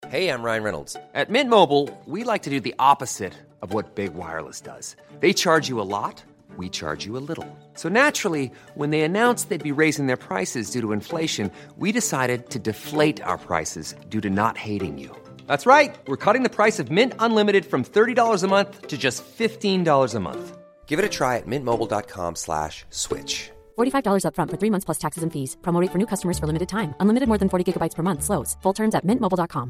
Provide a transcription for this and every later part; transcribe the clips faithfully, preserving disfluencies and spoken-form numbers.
Hey, I'm Ryan Reynolds. At Mint Mobile, we like to do the opposite of what Big Wireless does. They charge you a lot, we charge you a little. So naturally, when they announced they'd be raising their prices due to inflation, we decided to deflate our prices due to not hating you. That's right. We're cutting the price of Mint Unlimited from thirty dollars a month to just fifteen dollars a month. Give it a try at mintmobile.com slash switch. forty-five dollars up front for three months plus taxes and fees. Promo rate for new customers for limited time. Unlimited more than forty gigabytes per month. Slows full terms at mint mobile dot com.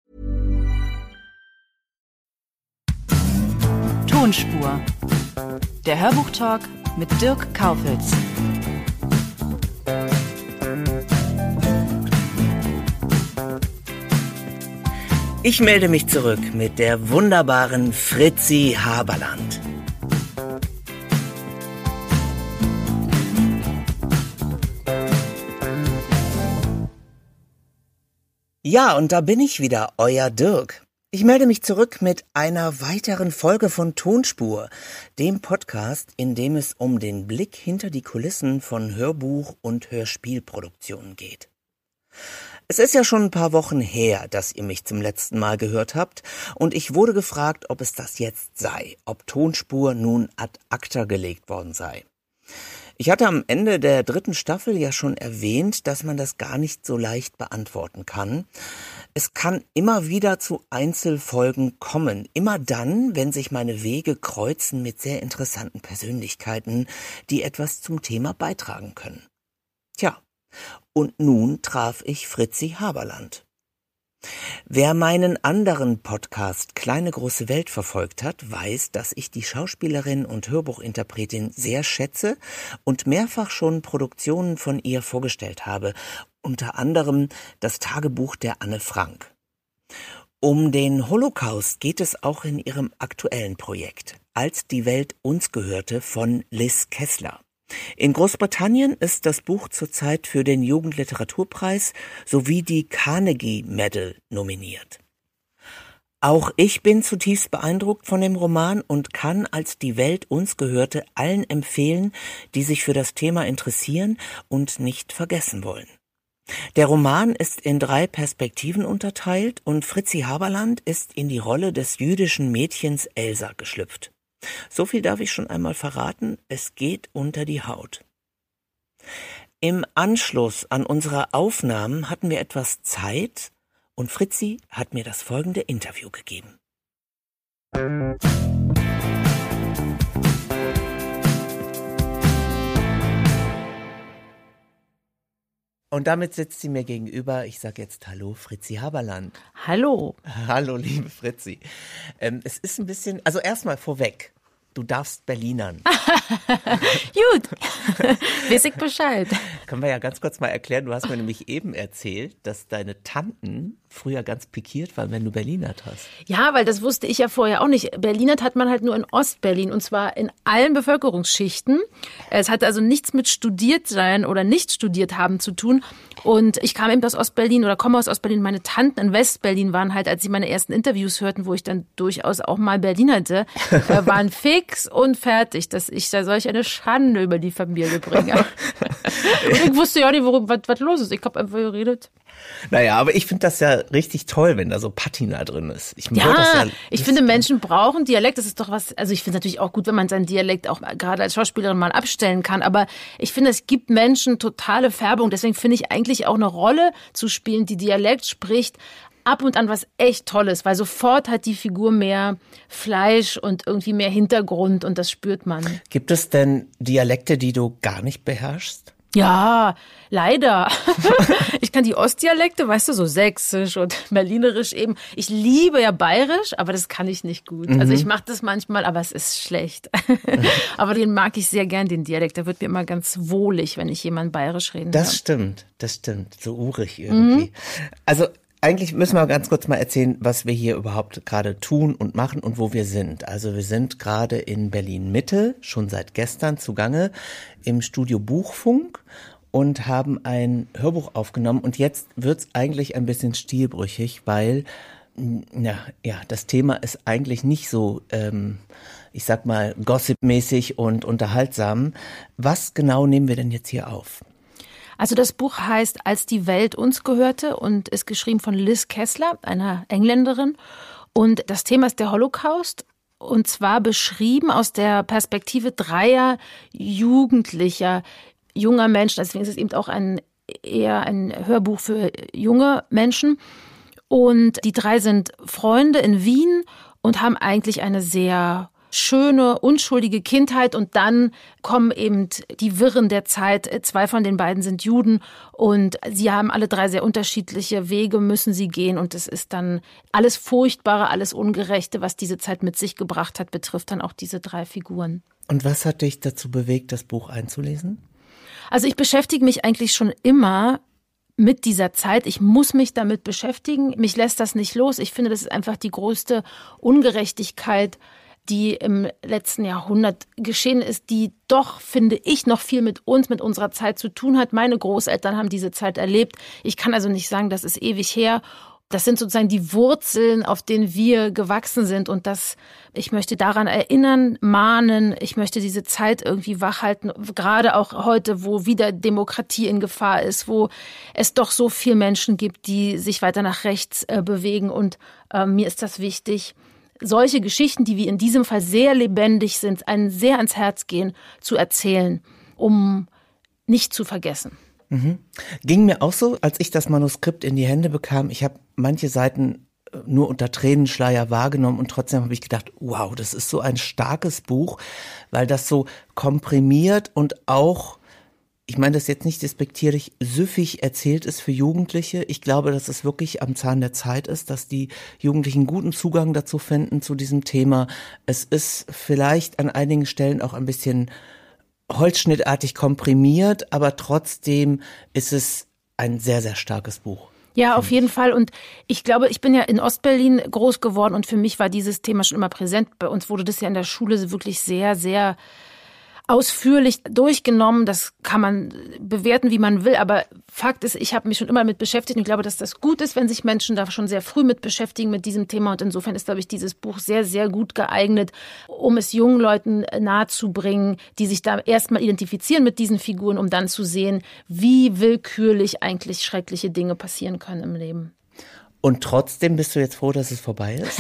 Tonspur. Der Hörbuchtalk mit Dirk Kaufitz. Ich melde mich zurück mit der wunderbaren Fritzi Haberland. Ja, und da bin ich wieder, euer Dirk. Ich melde mich zurück mit einer weiteren Folge von Tonspur, dem Podcast, in dem es um den Blick hinter die Kulissen von Hörbuch- und Hörspielproduktionen geht. Es ist ja schon ein paar Wochen her, dass ihr mich zum letzten Mal gehört habt, und ich wurde gefragt, ob es das jetzt sei, ob Tonspur nun ad acta gelegt worden sei. Ich hatte am Ende der dritten Staffel ja schon erwähnt, dass man das gar nicht so leicht beantworten kann. Es kann immer wieder zu Einzelfolgen kommen, immer dann, wenn sich meine Wege kreuzen mit sehr interessanten Persönlichkeiten, die etwas zum Thema beitragen können. Tja, und nun traf ich Fritzi Haberland. Wer meinen anderen Podcast Kleine große Welt verfolgt hat, weiß, dass ich die Schauspielerin und Hörbuchinterpretin sehr schätze und mehrfach schon Produktionen von ihr vorgestellt habe, unter anderem das Tagebuch der Anne Frank. Um den Holocaust geht es auch in ihrem aktuellen Projekt, Als die Welt uns gehörte von Liz Kessler. In Großbritannien ist das Buch zurzeit für den Jugendliteraturpreis sowie die Carnegie Medal nominiert. Auch ich bin zutiefst beeindruckt von dem Roman und kann Als die Welt uns gehörte allen empfehlen, die sich für das Thema interessieren und nicht vergessen wollen. Der Roman ist in drei Perspektiven unterteilt und Fritzi Haberland ist in die Rolle des jüdischen Mädchens Elsa geschlüpft. So viel darf ich schon einmal verraten, es geht unter die Haut. Im Anschluss an unsere Aufnahmen hatten wir etwas Zeit und Fritzi hat mir das folgende Interview gegeben. Und damit sitzt sie mir gegenüber. Ich sage jetzt Hallo, Fritzi Haberland. Hallo. Hallo, liebe Fritzi. Ähm, es ist ein bisschen, also erstmal vorweg, du darfst Berlinern. Gut, weiß ich Bescheid. Können wir ja ganz kurz mal erklären, du hast mir nämlich eben erzählt, dass deine Tanten früher ganz pikiert waren, wenn du Berlinert hast. Ja, weil das wusste ich ja vorher auch nicht. Berlinert hat man halt nur in Ostberlin und zwar in allen Bevölkerungsschichten. Es hat also nichts mit studiert sein oder nicht studiert haben zu tun. Und ich kam eben aus Ostberlin oder komme aus Ostberlin. Meine Tanten in Westberlin waren halt, als sie meine ersten Interviews hörten, wo ich dann durchaus auch mal Berlinerte, äh, waren fix und fertig, dass ich da solch eine Schande über die Familie bringe. Und ich wusste ja nicht, worum, was, was los ist. Ich habe einfach geredet. Naja, aber ich finde das ja richtig toll, wenn da so Patina drin ist. Ich ja, das ja ich finde, Menschen brauchen Dialekt. Das ist doch was, also ich finde es natürlich auch gut, wenn man seinen Dialekt auch gerade als Schauspielerin mal abstellen kann. Aber ich finde, es gibt Menschen totale Färbung. Deswegen finde ich eigentlich auch eine Rolle zu spielen, die Dialekt spricht, ab und an was echt Tolles, weil sofort hat die Figur mehr Fleisch und irgendwie mehr Hintergrund und das spürt man. Gibt es denn Dialekte, die du gar nicht beherrschst? Ja, leider. Ich kann die Ostdialekte, weißt du, so sächsisch und berlinerisch eben. Ich liebe ja bayerisch, aber das kann ich nicht gut. Mhm. Also ich mache das manchmal, aber es ist schlecht. Aber den mag ich sehr gern, den Dialekt. Da wird mir immer ganz wohlig, wenn ich jemand bayerisch reden Das kann. stimmt, das stimmt. So urig irgendwie. Mhm. Also eigentlich müssen wir ganz kurz mal erzählen, was wir hier überhaupt gerade tun und machen und wo wir sind. Also wir sind gerade in Berlin-Mitte, schon seit gestern zugange, im Studio Buchfunk und haben ein Hörbuch aufgenommen. Und jetzt wird's eigentlich ein bisschen stilbrüchig, weil ja, ja, das Thema ist eigentlich nicht so, ähm, ich sag mal, gossipmäßig und unterhaltsam. Was genau nehmen wir denn jetzt hier auf? Also das Buch heißt Als die Welt uns gehörte und ist geschrieben von Liz Kessler, einer Engländerin. Und das Thema ist der Holocaust. Und zwar beschrieben aus der Perspektive dreier Jugendlicher, junger Menschen. Deswegen ist es eben auch ein, eher ein Hörbuch für junge Menschen. Und die drei sind Freunde in Wien und haben eigentlich eine sehr schöne, unschuldige Kindheit. Und dann kommen eben die Wirren der Zeit. Zwei von den beiden sind Juden und sie haben alle drei sehr unterschiedliche Wege, müssen sie gehen. Und es ist dann alles Furchtbare, alles Ungerechte, was diese Zeit mit sich gebracht hat, betrifft dann auch diese drei Figuren. Und was hat dich dazu bewegt, das Buch einzulesen? Also ich beschäftige mich eigentlich schon immer mit dieser Zeit. Ich muss mich damit beschäftigen. Mich lässt das nicht los. Ich finde, das ist einfach die größte Ungerechtigkeit, die im letzten Jahrhundert geschehen ist, die doch, finde ich, noch viel mit uns, mit unserer Zeit zu tun hat. Meine Großeltern haben diese Zeit erlebt. Ich kann also nicht sagen, das ist ewig her. Das sind sozusagen die Wurzeln, auf denen wir gewachsen sind. Und das, ich möchte daran erinnern, mahnen. Ich möchte diese Zeit irgendwie wachhalten. Gerade auch heute, wo wieder Demokratie in Gefahr ist, wo es doch so viele Menschen gibt, die sich weiter nach rechts äh, bewegen. Und äh, mir ist das wichtig, solche Geschichten, die wie in diesem Fall sehr lebendig sind, einen sehr ans Herz gehen, zu erzählen, um nicht zu vergessen. Mhm. Ging mir auch so, als ich das Manuskript in die Hände bekam. Ich habe manche Seiten nur unter Tränenschleier wahrgenommen und trotzdem habe ich gedacht, wow, das ist so ein starkes Buch, weil das so komprimiert und auch, ich meine das jetzt nicht despektierlich, süffig erzählt ist für Jugendliche. Ich glaube, dass es wirklich am Zahn der Zeit ist, dass die Jugendlichen guten Zugang dazu finden, zu diesem Thema. Es ist vielleicht an einigen Stellen auch ein bisschen holzschnittartig komprimiert, aber trotzdem ist es ein sehr, sehr starkes Buch. Ja, auf jeden Fall. Und ich glaube, ich bin ja in Ostberlin groß geworden und für mich war dieses Thema schon immer präsent. Bei uns wurde das ja in der Schule wirklich sehr, sehr ausführlich durchgenommen. Das kann man bewerten, wie man will. Aber Fakt ist, ich habe mich schon immer damit beschäftigt und ich glaube, dass das gut ist, wenn sich Menschen da schon sehr früh mit beschäftigen mit diesem Thema. Und insofern ist, glaube ich, dieses Buch sehr, sehr gut geeignet, um es jungen Leuten nahezubringen, die sich da erstmal identifizieren mit diesen Figuren, um dann zu sehen, wie willkürlich eigentlich schreckliche Dinge passieren können im Leben. Und trotzdem bist du jetzt froh, dass es vorbei ist?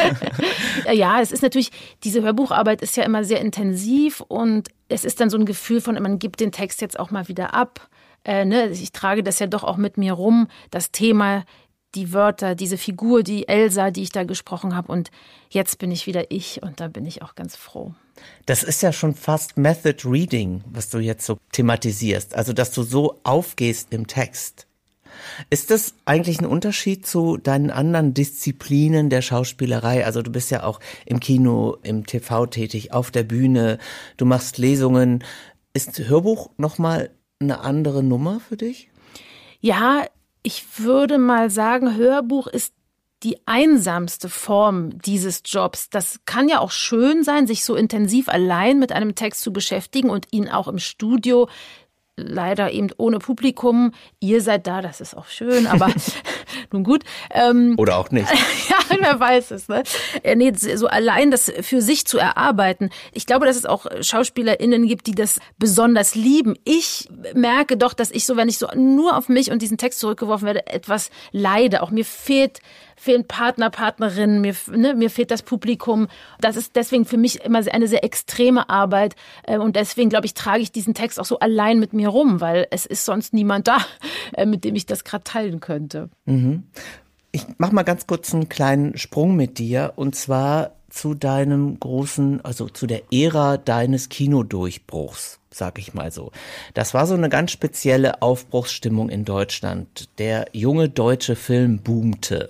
Ja, es ist natürlich, diese Hörbucharbeit ist ja immer sehr intensiv und es ist dann so ein Gefühl von, man gibt den Text jetzt auch mal wieder ab. Äh, ne? Ich trage das ja doch auch mit mir rum, das Thema, die Wörter, diese Figur, die Elsa, die ich da gesprochen habe. Und jetzt bin ich wieder ich und da bin ich auch ganz froh. Das ist ja schon fast Method Reading, was du jetzt so thematisierst. Also, dass du so aufgehst im Text. Ist das eigentlich ein Unterschied zu deinen anderen Disziplinen der Schauspielerei? Also du bist ja auch im Kino, im T V tätig, auf der Bühne, du machst Lesungen. Ist Hörbuch nochmal eine andere Nummer für dich? Ja, ich würde mal sagen, Hörbuch ist die einsamste Form dieses Jobs. Das kann ja auch schön sein, sich so intensiv allein mit einem Text zu beschäftigen und ihn auch im Studio leider eben ohne Publikum. Ihr seid da, das ist auch schön, aber nun gut. Ähm, Oder auch nicht. Ja, wer weiß es. Ne? Nee, so allein das für sich zu erarbeiten. Ich glaube, dass es auch SchauspielerInnen gibt, die das besonders lieben. Ich merke doch, dass ich so, wenn ich so nur auf mich und diesen Text zurückgeworfen werde, etwas leide. Auch mir fehlt fehlen Partner, Partnerinnen, mir, ne, mir fehlt das Publikum. Das ist deswegen für mich immer eine sehr extreme Arbeit. Und deswegen, glaube ich, trage ich diesen Text auch so allein mit mir rum, weil es ist sonst niemand da, mit dem ich das gerade teilen könnte. Mhm. Ich mache mal ganz kurz einen kleinen Sprung mit dir und zwar zu deinem großen, also zu der Ära deines Kinodurchbruchs, sag ich mal so. Das war so eine ganz spezielle Aufbruchsstimmung in Deutschland. Der junge deutsche Film boomte.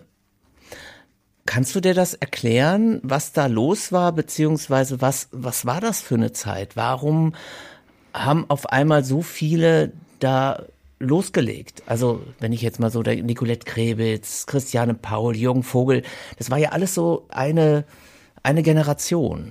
Kannst du dir das erklären, was da los war, beziehungsweise was, was war das für eine Zeit? Warum haben auf einmal so viele da losgelegt? Also wenn ich jetzt mal so, der Nicolette Krebitz, Christiane Paul, Jürgen Vogel, das war ja alles so eine, eine Generation.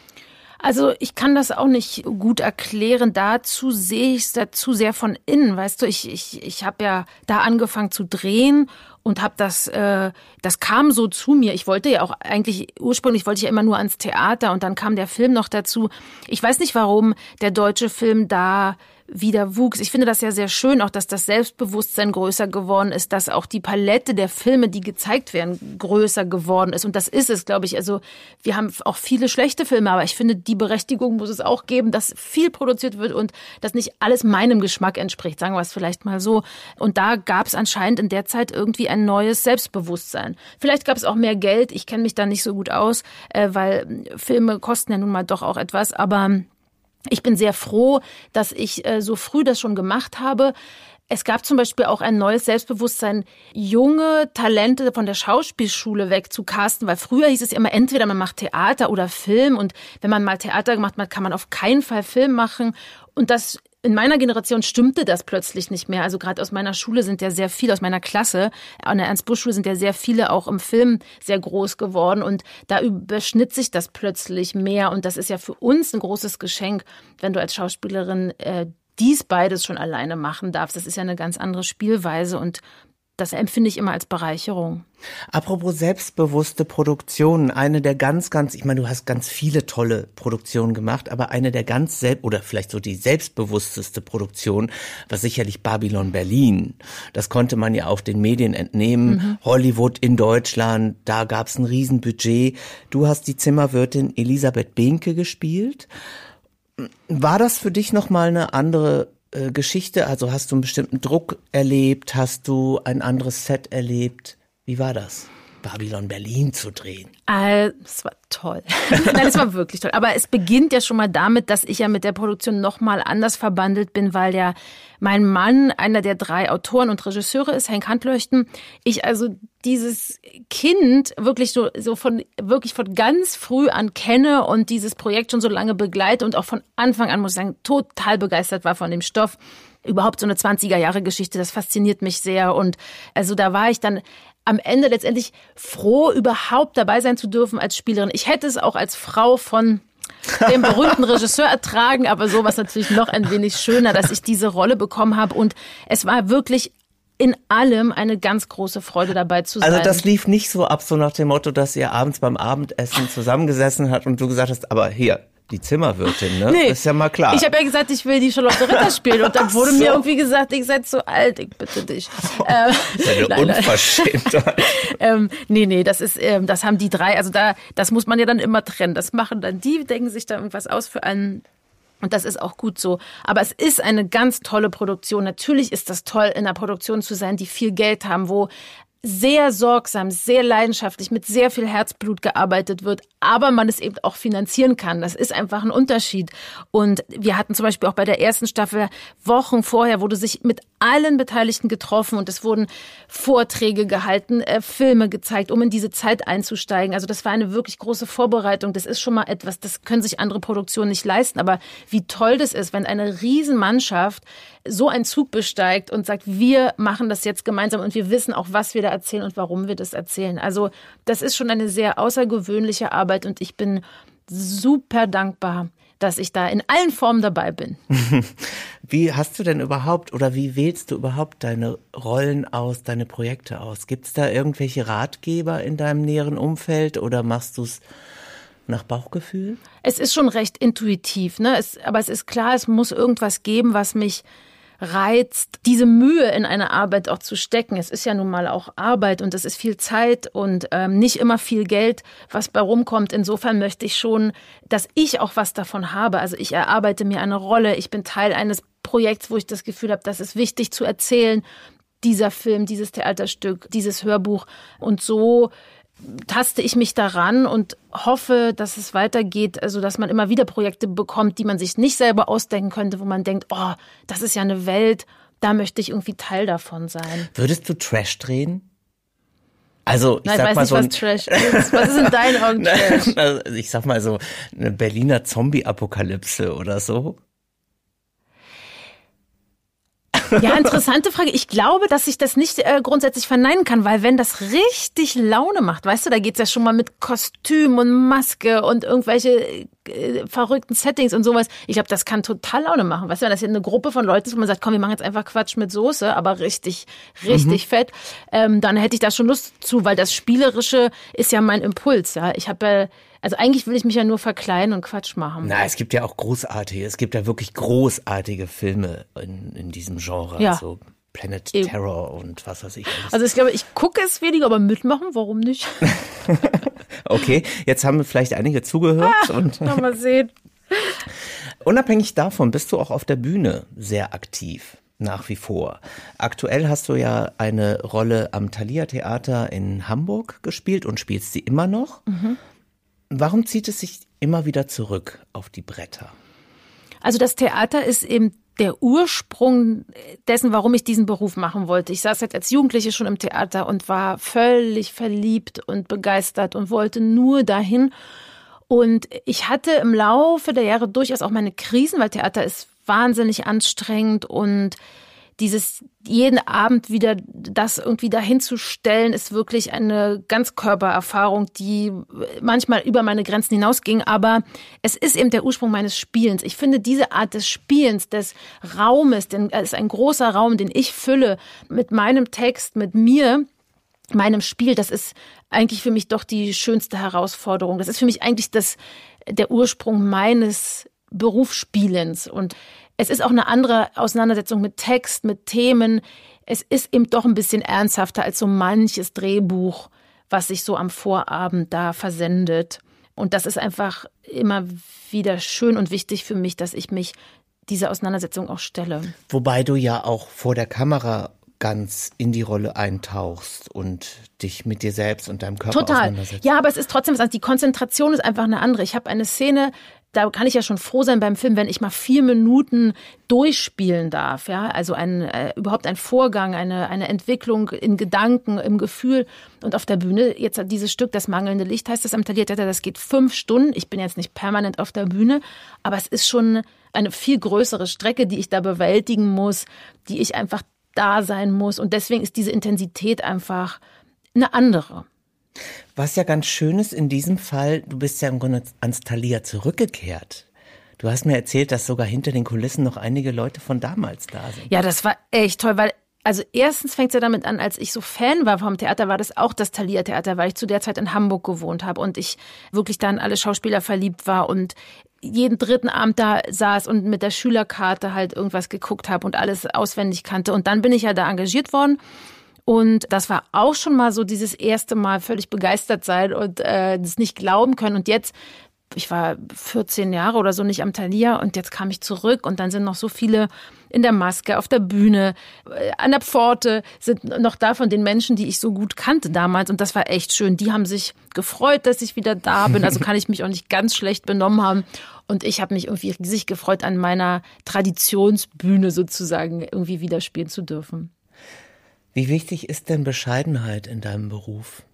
Also ich kann das auch nicht gut erklären. Dazu sehe ich es dazu sehr von innen. Weißt du, ich ich ich habe ja da angefangen zu drehen und habe das, äh, das kam so zu mir. Ich wollte ja auch eigentlich, ursprünglich wollte ich ja immer nur ans Theater und dann kam der Film noch dazu. Ich weiß nicht, warum der deutsche Film da wieder wuchs. Ich finde das ja sehr schön, auch dass das Selbstbewusstsein größer geworden ist, dass auch die Palette der Filme, die gezeigt werden, größer geworden ist. Und das ist es, glaube ich. Also wir haben auch viele schlechte Filme, aber ich finde, die Berechtigung muss es auch geben, dass viel produziert wird und dass nicht alles meinem Geschmack entspricht, sagen wir es vielleicht mal so. Und da gab es anscheinend in der Zeit irgendwie ein neues Selbstbewusstsein. Vielleicht gab es auch mehr Geld. Ich kenne mich da nicht so gut aus, weil Filme kosten ja nun mal doch auch etwas, aber ich bin sehr froh, dass ich äh, so früh das schon gemacht habe. Es gab zum Beispiel auch ein neues Selbstbewusstsein, junge Talente von der Schauspielschule wegzucasten, weil früher hieß es immer, entweder man macht Theater oder Film und wenn man mal Theater gemacht hat, kann man auf keinen Fall Film machen. Und das in meiner Generation stimmte das plötzlich nicht mehr. Also gerade aus meiner Schule sind ja sehr viele, aus meiner Klasse, an der Ernst-Busch-Schule sind ja sehr viele auch im Film sehr groß geworden. Und da überschnitt sich das plötzlich mehr. Und das ist ja für uns ein großes Geschenk, wenn du als Schauspielerin äh, dies beides schon alleine machen darfst. Das ist ja eine ganz andere Spielweise und das empfinde ich immer als Bereicherung. Apropos selbstbewusste Produktionen, eine der ganz, ganz, ich meine, du hast ganz viele tolle Produktionen gemacht, aber eine der ganz selbst, oder vielleicht so die selbstbewussteste Produktion war sicherlich Babylon Berlin. Das konnte man ja auch den Medien entnehmen. Mhm. Hollywood in Deutschland, da gab es ein Riesenbudget. Du hast die Zimmerwirtin Elisabeth Behnke gespielt. War das für dich nochmal eine andere äh, Geschichte? Also hast du einen bestimmten Druck erlebt? Hast du ein anderes Set erlebt? Wie war das, Babylon Berlin zu drehen? Äh, das war toll. Nein, es war wirklich toll. Aber es beginnt ja schon mal damit, dass ich ja mit der Produktion nochmal anders verbandelt bin, weil ja mein Mann einer der drei Autoren und Regisseure ist, Henk Handlöchten. Ich also dieses Kind wirklich so, so von, wirklich von ganz früh an kenne und dieses Projekt schon so lange begleite und auch von Anfang an, muss ich sagen, total begeistert war von dem Stoff. Überhaupt so eine zwanziger-Jahre-Geschichte, das fasziniert mich sehr. Und also da war ich dann am Ende letztendlich froh, überhaupt dabei sein zu dürfen als Spielerin. Ich hätte es auch als Frau von dem berühmten Regisseur ertragen, aber so war es natürlich noch ein wenig schöner, dass ich diese Rolle bekommen habe. Und es war wirklich in allem eine ganz große Freude dabei zu sein. Also das lief nicht so ab, so nach dem Motto, dass ihr abends beim Abendessen zusammengesessen habt und du gesagt hast, aber hier, die Zimmerwirtin, ne? Nee, ist ja mal klar. Ich habe ja gesagt, ich will die Charlotte Ritter spielen und dann wurde so. mir irgendwie gesagt, ich seid so alt, ich bitte dich. Ähm, das ist eine Unverschämtheit. ähm, nee, nee, das ist, ähm, das haben die drei, also da, das muss man ja dann immer trennen. Das machen dann die, denken sich da irgendwas aus für einen. Und das ist auch gut so. Aber es ist eine ganz tolle Produktion. Natürlich ist das toll, in einer Produktion zu sein, die viel Geld haben, wo sehr sorgsam, sehr leidenschaftlich, mit sehr viel Herzblut gearbeitet wird, aber man es eben auch finanzieren kann. Das ist einfach ein Unterschied. Und wir hatten zum Beispiel auch bei der ersten Staffel Wochen vorher, wurde sich mit allen Beteiligten getroffen und es wurden Vorträge gehalten, äh, Filme gezeigt, um in diese Zeit einzusteigen. Also das war eine wirklich große Vorbereitung. Das ist schon mal etwas, das können sich andere Produktionen nicht leisten. Aber wie toll das ist, wenn eine Riesenmannschaft so einen Zug besteigt und sagt, wir machen das jetzt gemeinsam und wir wissen auch, was wir da erzählen und warum wir das erzählen. Also das ist schon eine sehr außergewöhnliche Arbeit und ich bin super dankbar, dass ich da in allen Formen dabei bin. Wie hast du denn überhaupt oder wie wählst du überhaupt deine Rollen aus, deine Projekte aus? Gibt es da irgendwelche Ratgeber in deinem näheren Umfeld oder machst du es nach Bauchgefühl? Es ist schon recht intuitiv, ne? Es, aber es ist klar, es muss irgendwas geben, was mich reizt, diese Mühe in eine Arbeit auch zu stecken. Es ist ja nun mal auch Arbeit und es ist viel Zeit und ähm, nicht immer viel Geld, was bei rumkommt. Insofern möchte ich schon, dass ich auch was davon habe. Also ich erarbeite mir eine Rolle. Ich bin Teil eines Projekts, wo ich das Gefühl habe, das ist wichtig zu erzählen. Dieser Film, dieses Theaterstück, dieses Hörbuch. Und so taste ich mich daran und hoffe, dass es weitergeht, also dass man immer wieder Projekte bekommt, die man sich nicht selber ausdenken könnte, wo man denkt, oh, das ist ja eine Welt, da möchte ich irgendwie Teil davon sein. Würdest du Trash drehen? Also, ich Nein, sag ich weiß mal nicht, so was Trash ist. Was ist in deinen Augen Trash? Also ich sag mal so eine Berliner Zombie-Apokalypse oder so. Ja, interessante Frage. Ich glaube, dass ich das nicht äh, grundsätzlich verneinen kann, weil wenn das richtig Laune macht, weißt du, da geht's ja schon mal mit Kostüm und Maske und irgendwelche äh, verrückten Settings und sowas. Ich glaube, das kann total Laune machen. Weißt du, wenn das hier eine Gruppe von Leuten ist, wo man sagt, komm, wir machen jetzt einfach Quatsch mit Soße, aber richtig, richtig mhm. fett, ähm, dann hätte ich da schon Lust zu, weil das Spielerische ist ja mein Impuls. Ja, ich habe ja, also eigentlich will ich mich ja nur verkleiden und Quatsch machen. Na, es gibt ja auch großartige, es gibt ja wirklich großartige Filme in, in diesem Genre. Ja. Also Planet Eben. Terror und was weiß ich. Alles. Also ich glaube, ich gucke es weniger, aber mitmachen, warum nicht? Okay, jetzt haben vielleicht einige zugehört. Ah, und mal sehen. Unabhängig davon bist du auch auf der Bühne sehr aktiv, nach wie vor. Aktuell hast du ja eine Rolle am Thalia Theater in Hamburg gespielt und spielst sie immer noch. Mhm. Warum zieht es sich immer wieder zurück auf die Bretter? Also das Theater ist eben der Ursprung dessen, warum ich diesen Beruf machen wollte. Ich saß jetzt als Jugendliche schon im Theater und war völlig verliebt und begeistert und wollte nur dahin. Und ich hatte im Laufe der Jahre durchaus auch meine Krisen, weil Theater ist wahnsinnig anstrengend und dieses jeden Abend wieder das irgendwie dahin zu stellen, ist wirklich eine Ganzkörpererfahrung, die manchmal über meine Grenzen hinausging. Aber es ist eben der Ursprung meines Spielens. Ich finde, diese Art des Spielens, des Raumes, denn es ist ein großer Raum, den ich fülle mit meinem Text, mit mir, meinem Spiel, das ist eigentlich für mich doch die schönste Herausforderung. Das ist für mich eigentlich das, der Ursprung meines Berufsspielens. Und es ist auch eine andere Auseinandersetzung mit Text, mit Themen. Es ist eben doch ein bisschen ernsthafter als so manches Drehbuch, was sich so am Vorabend da versendet. Und das ist einfach immer wieder schön und wichtig für mich, dass ich mich dieser Auseinandersetzung auch stelle. Wobei du ja auch vor der Kamera ganz in die Rolle eintauchst und dich mit dir selbst und deinem Körper Total. auseinandersetzt. Ja, aber es ist trotzdem was anderes. Die Konzentration ist einfach eine andere. Ich habe eine Szene, da kann ich ja schon froh sein beim Film, wenn ich mal vier Minuten durchspielen darf. Ja, also ein äh, überhaupt ein Vorgang, eine eine Entwicklung in Gedanken, im Gefühl. Und auf der Bühne jetzt dieses Stück, das mangelnde Licht heißt das am Thalia Theater, das geht fünf Stunden. Ich bin jetzt nicht permanent auf der Bühne, aber es ist schon eine viel größere Strecke, die ich da bewältigen muss, die ich einfach da sein muss. Und deswegen ist diese Intensität einfach eine andere. Was ja ganz schön ist in diesem Fall, du bist ja im Grunde ans Thalia zurückgekehrt. Du hast mir erzählt, dass sogar hinter den Kulissen noch einige Leute von damals da sind. Ja, das war echt toll, weil also erstens fängt es ja damit an, als ich so Fan war vom Theater, war das auch das Thalia Theater, weil ich zu der Zeit in Hamburg gewohnt habe und ich wirklich da in alle Schauspieler verliebt war und jeden dritten Abend da saß und mit der Schülerkarte halt irgendwas geguckt habe und alles auswendig kannte. Und dann bin ich ja da engagiert worden. Und das war auch schon mal so dieses erste Mal völlig begeistert sein und äh, das nicht glauben können. Und jetzt, ich war vierzehn Jahre oder so nicht am Thalia und jetzt kam ich zurück und dann sind noch so viele in der Maske, auf der Bühne, äh, an der Pforte, sind noch da von den Menschen, die ich so gut kannte damals. Und das war echt schön. Die haben sich gefreut, dass ich wieder da bin. Also kann ich mich auch nicht ganz schlecht benommen haben. Und ich habe mich irgendwie riesig gefreut, an meiner Traditionsbühne sozusagen irgendwie wieder spielen zu dürfen. Wie wichtig ist denn Bescheidenheit in deinem Beruf?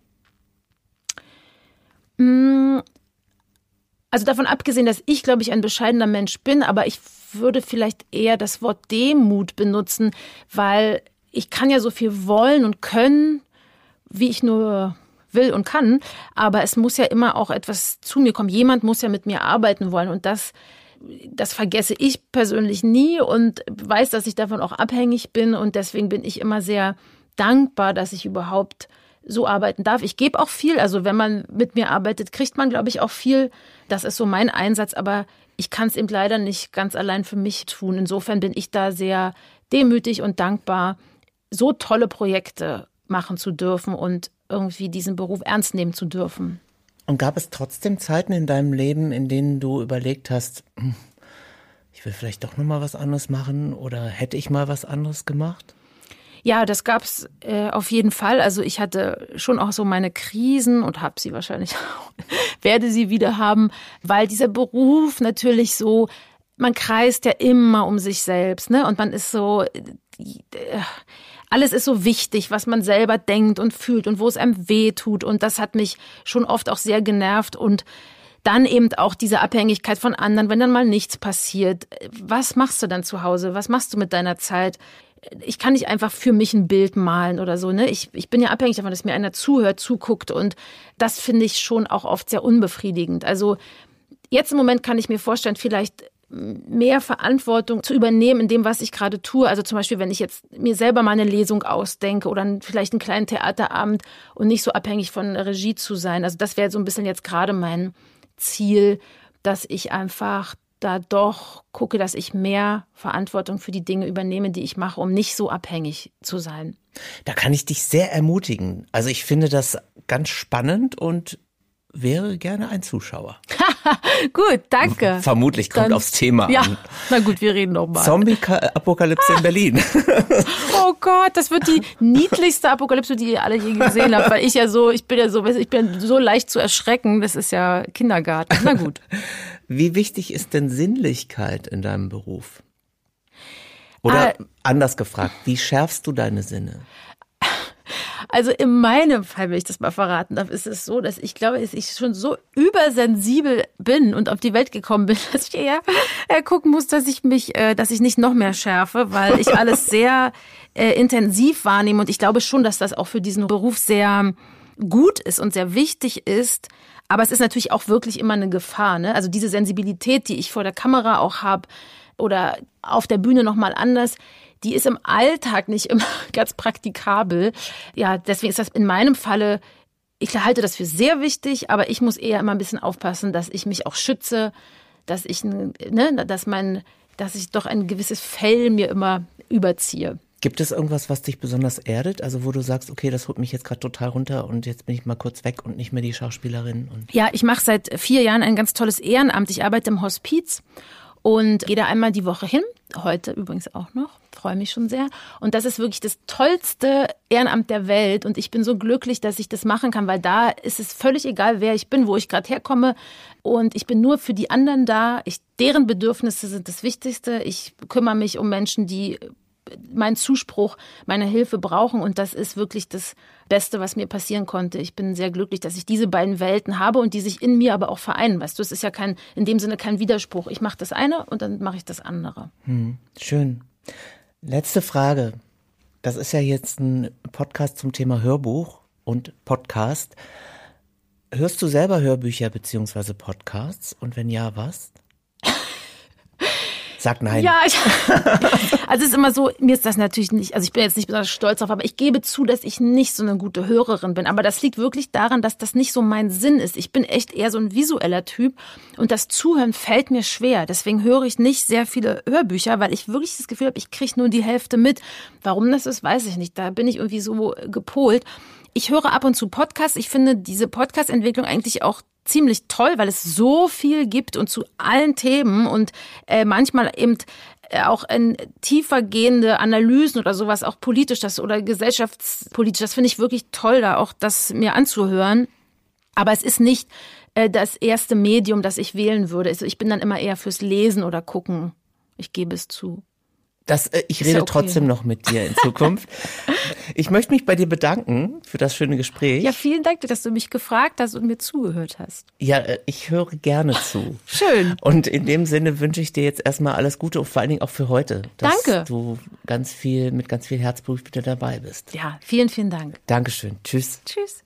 Also davon abgesehen, dass ich, glaube ich, ein bescheidener Mensch bin, aber ich würde vielleicht eher das Wort Demut benutzen, weil ich kann ja so viel wollen und können, wie ich nur will und kann, aber es muss ja immer auch etwas zu mir kommen. Jemand muss ja mit mir arbeiten wollen und das Das vergesse ich persönlich nie und weiß, dass ich davon auch abhängig bin und deswegen bin ich immer sehr dankbar, dass ich überhaupt so arbeiten darf. Ich gebe auch viel, also wenn man mit mir arbeitet, kriegt man, glaube ich, auch viel. Das ist so mein Einsatz, aber ich kann es eben leider nicht ganz allein für mich tun. Insofern bin ich da sehr demütig und dankbar, so tolle Projekte machen zu dürfen und irgendwie diesen Beruf ernst nehmen zu dürfen. Und gab es trotzdem Zeiten in deinem Leben, in denen du überlegt hast, ich will vielleicht doch noch mal was anderes machen oder hätte ich mal was anderes gemacht? Ja, das gab's äh, auf jeden Fall. Also ich hatte schon auch so meine Krisen und habe sie wahrscheinlich auch, werde sie wieder haben, weil dieser Beruf natürlich so, man kreist ja immer um sich selbst, ne? Und man ist so, äh, alles ist so wichtig, was man selber denkt und fühlt und wo es einem weh tut. Und das hat mich schon oft auch sehr genervt. Und dann eben auch diese Abhängigkeit von anderen, wenn dann mal nichts passiert. Was machst du dann zu Hause? Was machst du mit deiner Zeit? Ich kann nicht einfach für mich ein Bild malen oder so, ne? Ich, ich bin ja abhängig davon, dass mir einer zuhört, zuguckt. Und das finde ich schon auch oft sehr unbefriedigend. Also jetzt im Moment kann ich mir vorstellen, vielleicht mehr Verantwortung zu übernehmen in dem, was ich gerade tue. Also zum Beispiel, wenn ich jetzt mir selber mal eine Lesung ausdenke oder vielleicht einen kleinen Theaterabend und nicht so abhängig von der Regie zu sein. Also das wäre so ein bisschen jetzt gerade mein Ziel, dass ich einfach da doch gucke, dass ich mehr Verantwortung für die Dinge übernehme, die ich mache, um nicht so abhängig zu sein. Da kann ich dich sehr ermutigen. Also ich finde das ganz spannend und wäre gerne ein Zuschauer. Gut, danke. Vermutlich kommt Dann, aufs Thema ja, an. Na gut, wir reden nochmal. Zombie-Apokalypse in Berlin. Oh Gott, das wird die niedlichste Apokalypse, die ihr alle je gesehen habt, weil ich ja so, ich bin ja so, ich bin so leicht zu erschrecken, das ist ja Kindergarten. Na gut. Wie wichtig ist denn Sinnlichkeit in deinem Beruf? Oder ah, anders gefragt, wie schärfst du deine Sinne? Also in meinem Fall, wenn ich das mal verraten darf, ist es so, dass ich glaube, dass ich schon so übersensibel bin und auf die Welt gekommen bin, dass ich eher äh, gucken muss, dass ich mich, äh, dass ich nicht noch mehr schärfe, weil ich alles sehr äh, intensiv wahrnehme. Und ich glaube schon, dass das auch für diesen Beruf sehr gut ist und sehr wichtig ist. Aber es ist natürlich auch wirklich immer eine Gefahr, ne? Also diese Sensibilität, die ich vor der Kamera auch habe oder auf der Bühne nochmal anders, die ist im Alltag nicht immer ganz praktikabel. Ja, deswegen ist das in meinem Falle, ich halte das für sehr wichtig, aber ich muss eher immer ein bisschen aufpassen, dass ich mich auch schütze, dass ich, ne, dass mein, dass ich doch ein gewisses Fell mir immer überziehe. Gibt es irgendwas, was dich besonders erdet? Also wo du sagst, okay, das holt mich jetzt gerade total runter und jetzt bin ich mal kurz weg und nicht mehr die Schauspielerin? Und ja, ich mache seit vier Jahren ein ganz tolles Ehrenamt. Ich arbeite im Hospiz und gehe da einmal die Woche hin. Heute übrigens auch noch. Freue mich schon sehr. Und das ist wirklich das tollste Ehrenamt der Welt. Und ich bin so glücklich, dass ich das machen kann, weil da ist es völlig egal, wer ich bin, wo ich gerade herkomme. Und ich bin nur für die anderen da. Ich, deren Bedürfnisse sind das Wichtigste. Ich kümmere mich um Menschen, die meinen Zuspruch, meine Hilfe brauchen. Und das ist wirklich das Beste, was mir passieren konnte. Ich bin sehr glücklich, dass ich diese beiden Welten habe und die sich in mir aber auch vereinen. Weißt du, es ist ja kein, in dem Sinne kein Widerspruch. Ich mache das eine und dann mache ich das andere. Hm, schön. Letzte Frage. Das ist ja jetzt ein Podcast zum Thema Hörbuch und Podcast. Hörst du selber Hörbücher beziehungsweise Podcasts? Und wenn ja, was? Sag nein. Ja, ich, also es ist immer so, mir ist das natürlich nicht, also ich bin jetzt nicht besonders stolz drauf, aber ich gebe zu, dass ich nicht so eine gute Hörerin bin. Aber das liegt wirklich daran, dass das nicht so mein Sinn ist. Ich bin echt eher so ein visueller Typ und das Zuhören fällt mir schwer. Deswegen höre ich nicht sehr viele Hörbücher, weil ich wirklich das Gefühl habe, ich kriege nur die Hälfte mit. Warum das ist, weiß ich nicht. Da bin ich irgendwie so gepolt. Ich höre ab und zu Podcasts. Ich finde diese Podcast-Entwicklung eigentlich auch ziemlich toll, weil es so viel gibt und zu allen Themen und äh, manchmal eben äh, auch in tiefer gehende Analysen oder sowas, auch politisch das oder gesellschaftspolitisch. Das finde ich wirklich toll, da auch das mir anzuhören. Aber es ist nicht äh, das erste Medium, das ich wählen würde. Also ich bin dann immer eher fürs Lesen oder Gucken. Ich gebe es zu. Das, äh, ich rede ja okay. Trotzdem noch mit dir in Zukunft. Ich möchte mich bei dir bedanken für das schöne Gespräch. Ja, vielen Dank, dass du mich gefragt hast und mir zugehört hast. Ja, äh, ich höre gerne zu. Schön. Und in dem Sinne wünsche ich dir jetzt erstmal alles Gute und vor allen Dingen auch für heute. Dass Danke. du ganz viel, mit ganz viel Herzblut wieder dabei bist. Ja, vielen, vielen Dank. Dankeschön. Tschüss. Tschüss.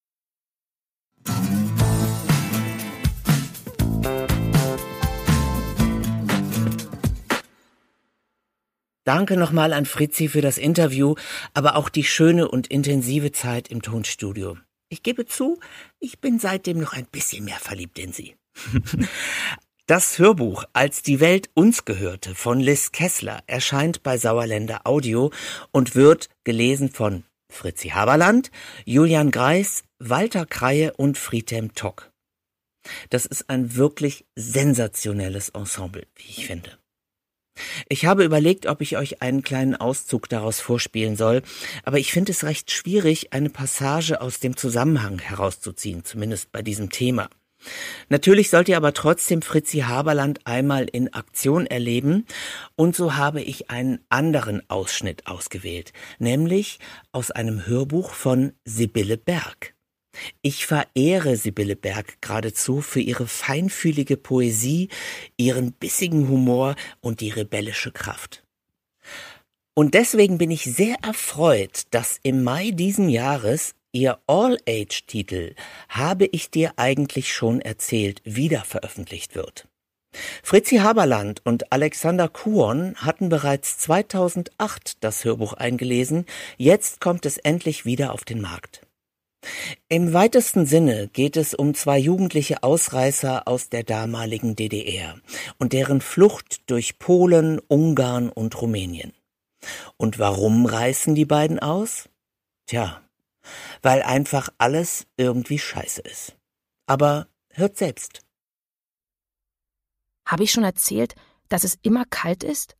Danke nochmal an Fritzi für das Interview, aber auch die schöne und intensive Zeit im Tonstudio. Ich gebe zu, ich bin seitdem noch ein bisschen mehr verliebt in sie. Das Hörbuch Als die Welt uns gehörte von Liz Kessler erscheint bei Sauerländer Audio und wird gelesen von Fritzi Haberland, Julian Greis, Walter Kreie und Friedhelm Tock. Das ist ein wirklich sensationelles Ensemble, wie ich finde. Ich habe überlegt, ob ich euch einen kleinen Auszug daraus vorspielen soll, aber ich finde es recht schwierig, eine Passage aus dem Zusammenhang herauszuziehen, zumindest bei diesem Thema. Natürlich sollt ihr aber trotzdem Fritzi Haberland einmal in Aktion erleben und so habe ich einen anderen Ausschnitt ausgewählt, nämlich aus einem Hörbuch von Sibylle Berg. Ich verehre Sibylle Berg geradezu für ihre feinfühlige Poesie, ihren bissigen Humor und die rebellische Kraft. Und deswegen bin ich sehr erfreut, dass im Mai diesen Jahres ihr All-Age-Titel Habe ich dir eigentlich schon erzählt wieder veröffentlicht wird. Fritzi Haberland und Alexander Kuon hatten bereits zweitausendacht das Hörbuch eingelesen, jetzt kommt es endlich wieder auf den Markt. Im weitesten Sinne geht es um zwei jugendliche Ausreißer aus der damaligen D D R und deren Flucht durch Polen, Ungarn und Rumänien. Und warum reißen die beiden aus? Tja, weil einfach alles irgendwie scheiße ist. Aber hört selbst. Habe ich schon erzählt, dass es immer kalt ist?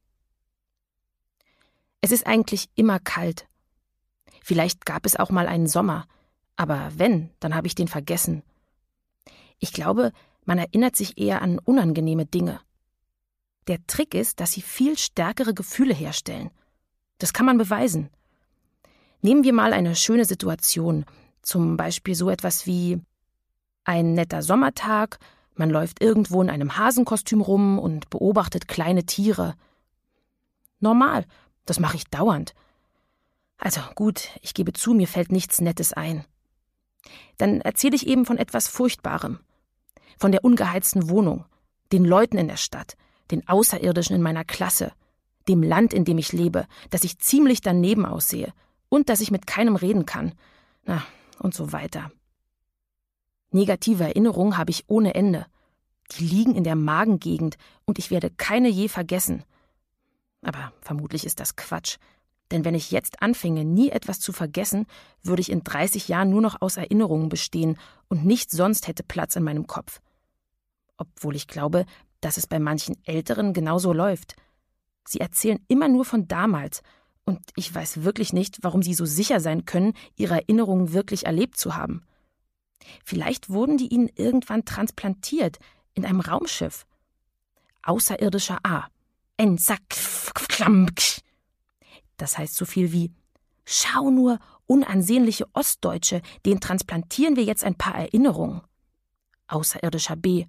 Es ist eigentlich immer kalt. Vielleicht gab es auch mal einen Sommer, aber wenn, dann habe ich den vergessen. Ich glaube, man erinnert sich eher an unangenehme Dinge. Der Trick ist, dass sie viel stärkere Gefühle herstellen. Das kann man beweisen. Nehmen wir mal eine schöne Situation, zum Beispiel so etwas wie ein netter Sommertag, man läuft irgendwo in einem Hasenkostüm rum und beobachtet kleine Tiere. Normal, das mache ich dauernd. Also gut, ich gebe zu, mir fällt nichts Nettes ein. Dann erzähle ich eben von etwas Furchtbarem. Von der ungeheizten Wohnung, den Leuten in der Stadt, den Außerirdischen in meiner Klasse, dem Land, in dem ich lebe, dass ich ziemlich daneben aussehe und dass ich mit keinem reden kann. Na, und so weiter. Negative Erinnerungen habe ich ohne Ende. Die liegen in der Magengegend und ich werde keine je vergessen. Aber vermutlich ist das Quatsch. Denn wenn ich jetzt anfinge, nie etwas zu vergessen, würde ich in dreißig Jahren nur noch aus Erinnerungen bestehen und nichts sonst hätte Platz in meinem Kopf. Obwohl ich glaube, dass es bei manchen Älteren genauso läuft. Sie erzählen immer nur von damals und ich weiß wirklich nicht, warum sie so sicher sein können, ihre Erinnerungen wirklich erlebt zu haben. Vielleicht wurden die ihnen irgendwann transplantiert in einem Raumschiff. Außerirdischer A. Das heißt so viel wie: Schau nur, unansehnliche Ostdeutsche, denen transplantieren wir jetzt ein paar Erinnerungen. Außerirdischer B.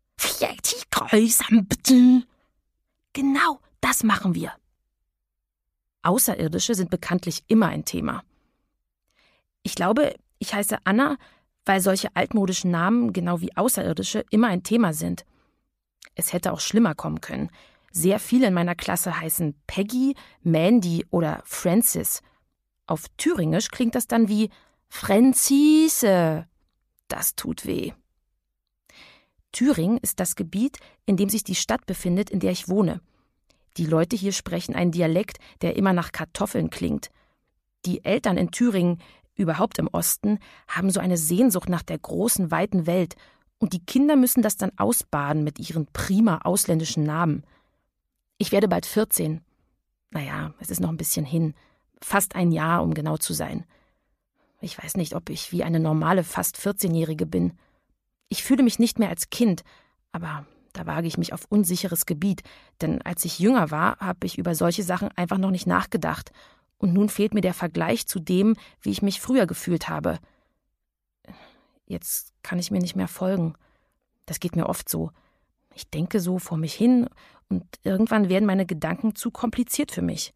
Genau, das machen wir. Außerirdische sind bekanntlich immer ein Thema. Ich glaube, ich heiße Anna, weil solche altmodischen Namen, genau wie Außerirdische, immer ein Thema sind. Es hätte auch schlimmer kommen können. Sehr viele in meiner Klasse heißen Peggy, Mandy oder Francis. Auf Thüringisch klingt das dann wie Franzise. Das tut weh. Thüringen ist das Gebiet, in dem sich die Stadt befindet, in der ich wohne. Die Leute hier sprechen einen Dialekt, der immer nach Kartoffeln klingt. Die Eltern in Thüringen, überhaupt im Osten, haben so eine Sehnsucht nach der großen, weiten Welt und die Kinder müssen das dann ausbaden mit ihren prima ausländischen Namen. Ich werde bald vierzehn. Naja, es ist noch ein bisschen hin. Fast ein Jahr, um genau zu sein. Ich weiß nicht, ob ich wie eine normale, fast vierzehnjährige bin. Ich fühle mich nicht mehr als Kind, aber da wage ich mich auf unsicheres Gebiet, denn als ich jünger war, habe ich über solche Sachen einfach noch nicht nachgedacht. Und nun fehlt mir der Vergleich zu dem, wie ich mich früher gefühlt habe. Jetzt kann ich mir nicht mehr folgen. Das geht mir oft so. Ich denke so vor mich hin und irgendwann werden meine Gedanken zu kompliziert für mich.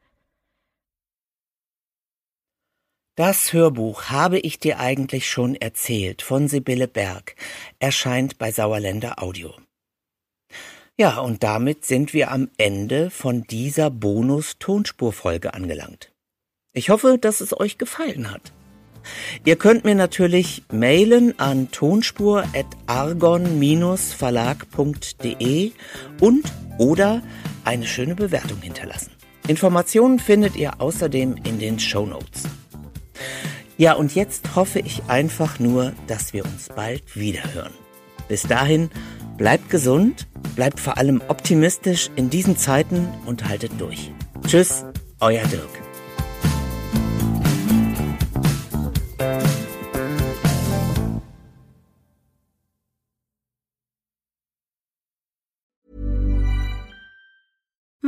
Das Hörbuch Habe ich dir eigentlich schon erzählt von Sibylle Berg erscheint bei Sauerländer Audio. Ja, und damit sind wir am Ende von dieser Bonus-Tonspurfolge angelangt. Ich hoffe, dass es euch gefallen hat. Ihr könnt mir natürlich mailen an tonspur at argon Bindestrich verlag punkt de und oder eine schöne Bewertung hinterlassen. Informationen findet ihr außerdem in den Shownotes. Ja, und jetzt hoffe ich einfach nur, dass wir uns bald wiederhören. Bis dahin, bleibt gesund, bleibt vor allem optimistisch in diesen Zeiten und haltet durch. Tschüss, euer Dirk.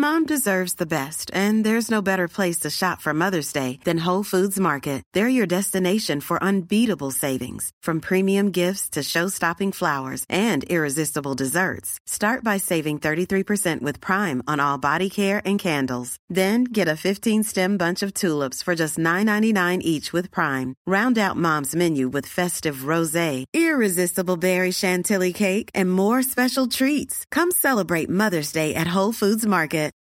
Mom deserves the best, and there's no better place to shop for Mother's Day than Whole Foods Market. They're your destination for unbeatable savings, from premium gifts to show-stopping flowers and irresistible desserts. Start by saving thirty-three percent with Prime on all body care and candles. Then get a fifteen-stem bunch of tulips for just nine ninety-nine each with Prime. Round out Mom's menu with festive rosé, irresistible berry chantilly cake, and more special treats. Come celebrate Mother's Day at Whole Foods Market.